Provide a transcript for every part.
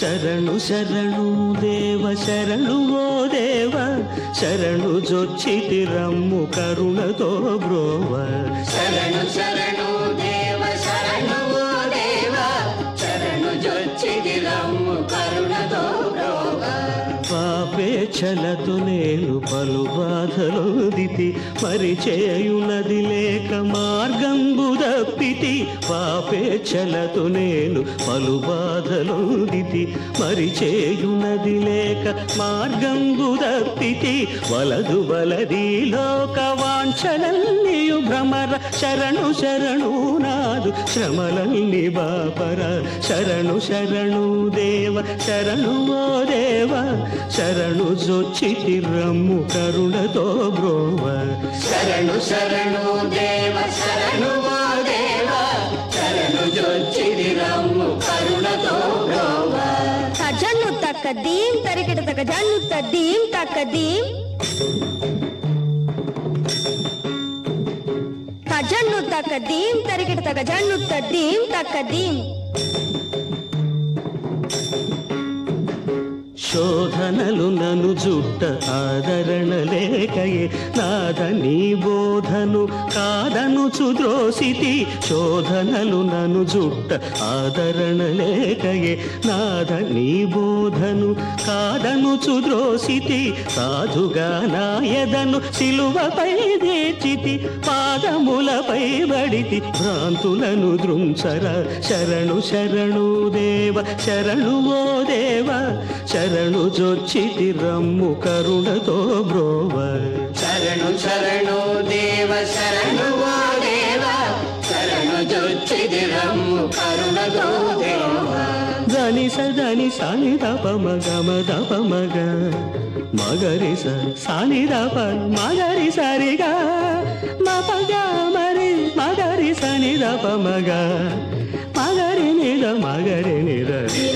శరణు శరణు దేవ శరణు ఓ దేవ శరణు జొచ్చితి రమ్ము కరుణతో బ్రోవ శరణు శరణు దేవ శరణు ఓ దేవ శరణు జొచ్చితి రమ్ము కరుణతో బ్రోవ పాపేచ్ఛలతో నేను పలు బాధలొందితి మరి చేయునది లేక మార్గంబు దప్పితి పాపేచ్ఛలతో నేను పలు బాధలొందితి మరి చేయునది లేక మార్గంబు దప్పితి వలదు వలది లోక వాంఛలన్నీయు భ్రమర శరణు శరణు నాదు శ్రమలన్నీ బాపర శరణు శరణు దేవ శరణు ఓ దేవ శరణు జొచ్చితి రమ్ము కరుణతో బ్రోవ శరణు శరణు దేవ శరణు ఓ దేవ శరణు జొచ్చితి రమ్ము కరుణతో బ్రోవ జన్ను తక్కదీం తరికిట తక జన్ను తద్దీం తక్కదీం జన్ను తక్కదీం తరికిట తక జన్ను తద్దీం తక్కదీం శోధనలు నను జుట్ట ఆదరణ లేకయే నాద నీ బోధను కాదను చుద్రోసితి శోధనలు నను జుట్ట ఆదరణ లేకయే నాద నీ బోధను కాదను చుద్రోసితి సాధుగా నాయదను సిలువపై దేచితి పాదములపై బడితి భ్రాంతులను దృంసర శరణు శరణు దేవ శరణు ఓ దేవ శరణు జొచ్చితి రమ్ము కరుణతో బ్రోవ శరణు శరణు దేవ శరణు ఓ దేవ శరణు జొచ్చితి రమ్ము కరుణతో బ్రోవ దని సదని సాని దప మగ మద మగ మగరి సాని దప మగరి సరిగా మపగ మరి మగరి సని దప మగ మగరి నిద మగరి నిద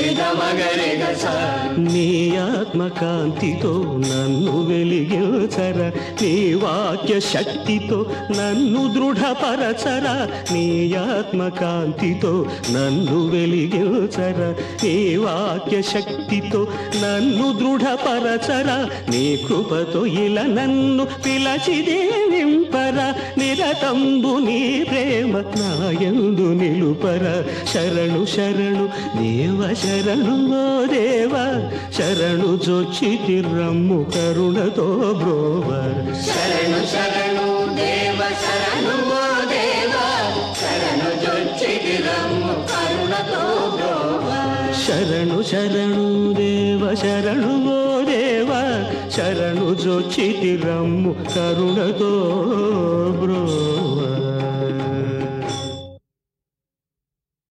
నీ ఆత్మకాంతితో నన్ను వెలిగించర నీ వాక్య శక్తితో నన్ను దృఢపరచర నీ ఆత్మకాంతితో నన్ను వెలిగించర నీ వాక్య శక్తితో నన్ను దృఢపరచర నీ కృపతో ఇలా నన్ను పిలచి దేవింపర నిరతంబు నీ ప్రేమ నాయందు నిలుపర శరణు శరణు దేవ శరణు ఓ దేవ శరణు జొచ్చితి రమ్ము కరుణతో బ్రోవ శరణు శరణు దేవ శరణు ఓ దేవ శరణు జొచ్చితి రమ్ము కరుణతో బ్రోవ శరణు శరణు దేవ శరణు ఓ దేవ శరణు జొచ్చితి రమ్ము కరుణతో బ్రోవ